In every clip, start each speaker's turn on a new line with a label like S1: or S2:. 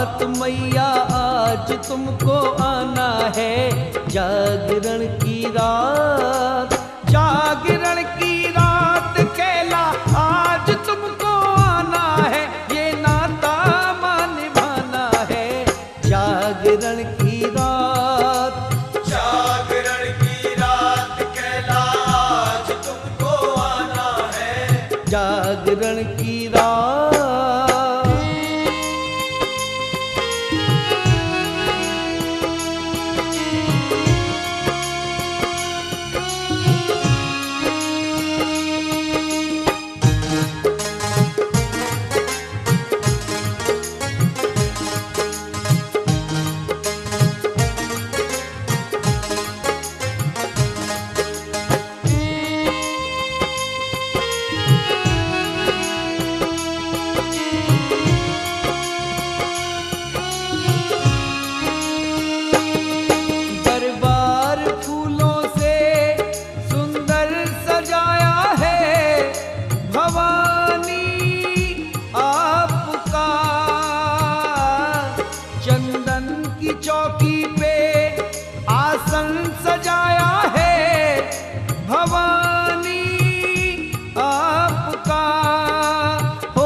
S1: रात मैया आज तुमको आना है, जागरण की रात, जागरण की रात कैला आज तुमको आना है, ये नाता मान निभाना है। जागरण की रात,
S2: जागरण की रात कैला आज तुमको आना है,
S1: जागरण की रात। चौकी पे आसन सजाया है, भवानी आपका हो।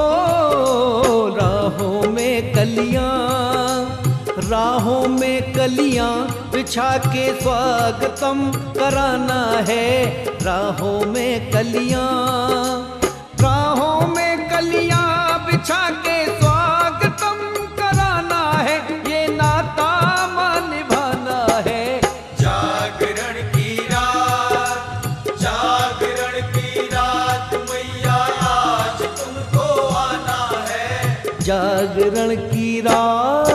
S1: राहों में कलियां, राहों में कलियां बिछा के स्वागतम कराना है, राहों में कलियां, राहों में कलियां बिछा के स्वागतम कराना है, ये नाता मान निभाना है।
S2: जागरण की रात, जागरण की रात मैया आज तुमको आना है,
S1: जागरण की रात।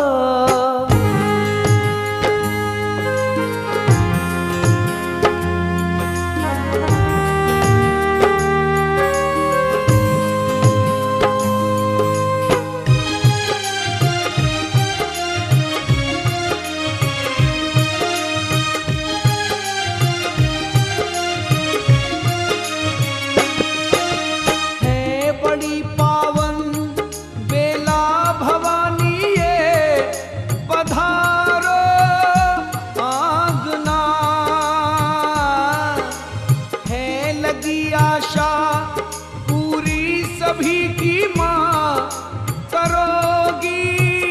S1: आशा पूरी सभी की माँ करोगी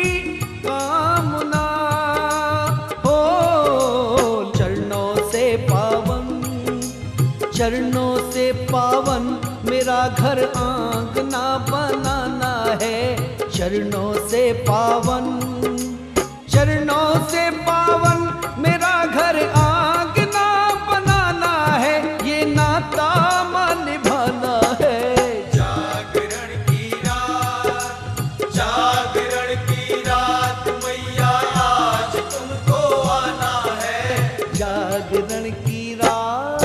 S1: कामना हो। चरणों से पावन, चरणों से पावन मेरा घर आंगना बनाना है, चरणों से पावन, चरणों से पावन मेरा घर आंगना बनाना है, ये नाता मान निभाना है।
S2: जागरण की रात, जागरण की रात मैया आज तुमको आना है,
S1: जागरण की रात।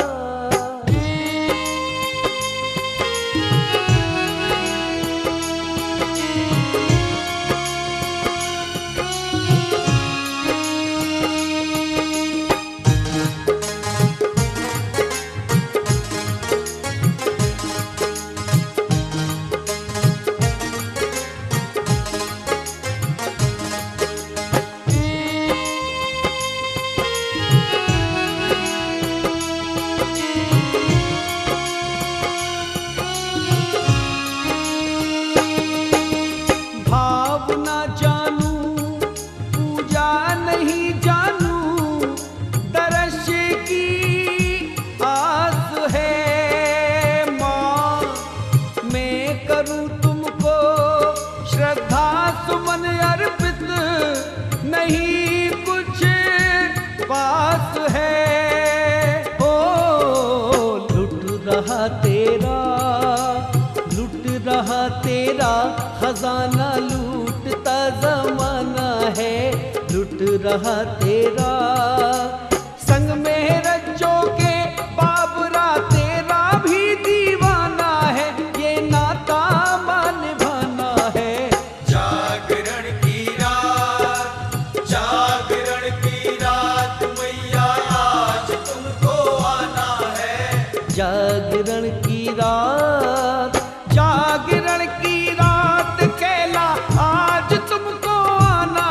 S1: नहीं कुछ पास है ओ, लुट रहा तेरा, लुट रहा तेरा खजाना, लूटता जमाना है, लुट रहा तेरा। संग में रज्जो के बाबरा तेरा भी दीवाना है, ये नाता मान निभाना है।
S2: जागरण की रात, जागरण की रात मैया आज तुमको आना है,
S1: जागरण की रात, जागरण की रात कैला आज तुमको आना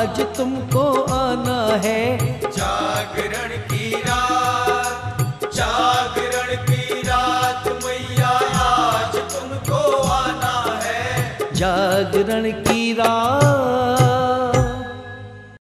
S1: आज तुमको आना है।
S2: जागरण की